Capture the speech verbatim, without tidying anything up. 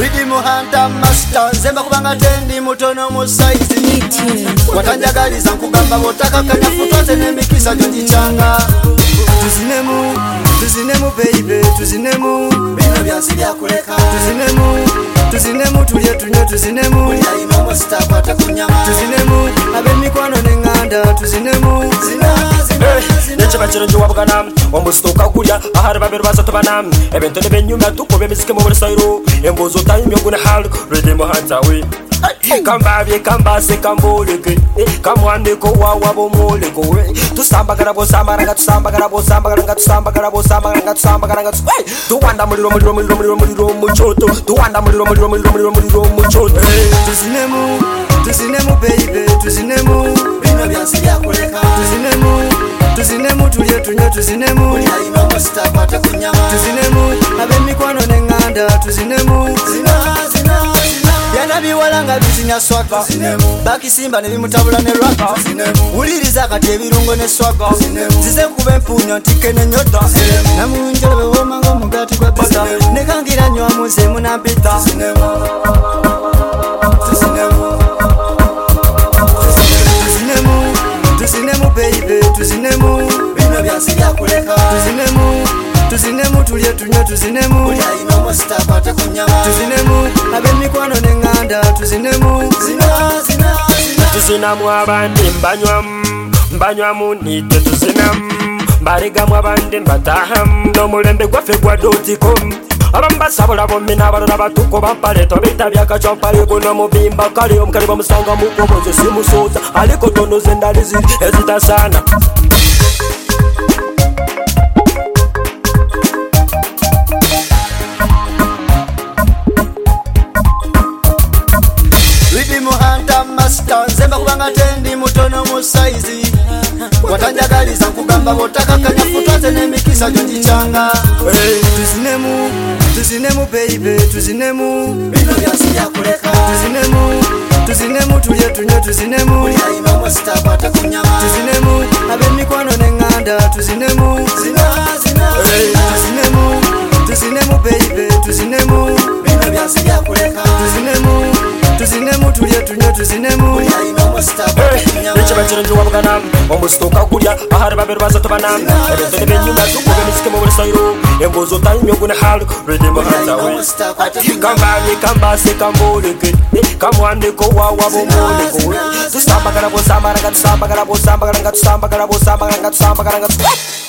Ridi muhanta master Zemba kubanga tendi mutono musaizi Watanjagaliza nkugamba botaka kanyafutoze nemikisa jonjichanga Tuzinemu, tuzinemu baby, tuzinemu Bino byansi byakuleka Tuzinemu, tuzinemu tulye tunye tuzinemu Ulya inomo staff atakunyama Tuzinemu, abe mikwano nenganda tuzinemu Zina, zina, zina Neche bachiro njo wabugana Omustoka kulya ahari baberu basatubana Ebento nebenyuma tukobe mizike mu bursairo Engozo tayimyo guna hal Ridi muhanta we Kambavye kambase kamboleke Kamwandeko wawabo moleko we Tusambagara bo sambagara tusambagara bo sambagara tusambagara bo sambagara tusambagara Tuwanda muliro muliro muliro muliro muliro muchoto Tuwanda muliro muliro muliro muliro muliro muchoto Tuzinemu, tuzinemu baby, tuzinemu Bino byansi byakuleka Tuzinemu, tuzinemu tulye tunye tuzinemu Ulya inomo staff atakunyama Tuzinemu, abe mikwano nenganda tuzinemu Zina, zina, zina Yana biwalanga bizinya swaka Baki simba nebimutabula ne raka Uliriza kati ebirungo ne swaka Zize kube mpunyo ntike ne nyota Namunjolo bewoma ngo mugati kwa pita Nekangira nywa muze munampita Tuzinemu Tuzinemu Tuzinemu baby tuzinemu Bino byansi byakuleka Tuzinemu Tuzinemu tulye tunye tuzinemu Ulya inomo staff atakunyama Tuzinemu abe mikwano nenganda tuzinemu Zina zina zina Tuzinamu abandi mbanywamu Mbanywamu nite tuzinamu Mbarigamu abandi mbatahamu Nomulembe gwafe gwa dotcom Abambasabula bombi n'abalala batuko bampaleto bitabya kacampale kuno mubimba kali omukali bamusanga mukomoze simusoza aliko tono zendali ziri ezitasana Ridi muhanta master Zemba kubanga tendi mutono musaizi Watanjagaliza nkugamba botaka kanyafutoze nemikisa jonjichanga Tuzinemu, tuzinemu baby, tuzinemu Bino byansi byakuleka Tuzinemu, tuzinemu tulye tunye tuzinemu Ulya inomo staff atakunyama Tuzinemu, abe mikwano nenganda tuzinemu Zina, zina, zina Tuzinemu, tuzinemu baby, tuzinemu Bino byansi byakuleka Tuzinemu, tuzinemu tulye tunye tuzinemu Ulya inomo staff atakunyama Neche bachiro njo wabugana Omustoka kulya ahari baberu basatubana Ebento nebenyuma tukobe mizike mu bursairo Engozo tayimyo guna hal Ridi muhanta we Kambavye kambase kamboleke Kamwandeko wawabo moleko we Tusambagara bo sambagara tusambagara bo sambagara tusambagara bo sambagara tusambagara